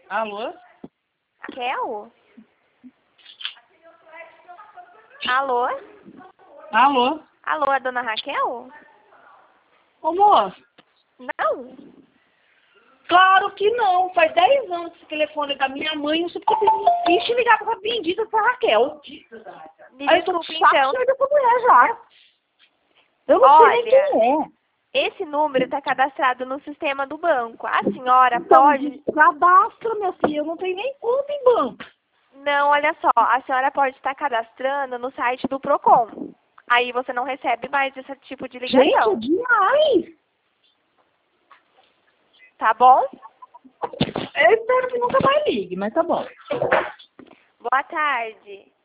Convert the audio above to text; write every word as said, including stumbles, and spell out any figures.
Alô? Raquel? Alô? Alô? Alô, é a dona Raquel? Ô, moço. Não? Claro que não. Faz dez anos que esse telefone é da minha mãe. Eu sei porque você insiste em ligar pra essa bendita dessa Raquel. Me Aí eu tô com desculpe, saco então. cheio dessa mulher já. Eu não Olha, sei nem quem é. esse número está cadastrado no sistema do banco. A senhora Então, pode... cadastra, minha filha. Eu não tenho nem conta em banco. Não, olha só. A senhora pode estar cadastrando no site do Procon. Aí você não recebe mais esse tipo de Gente, é ligação. demais. Tá bom? Eu espero que nunca mais ligue, mas tá bom. Boa tarde.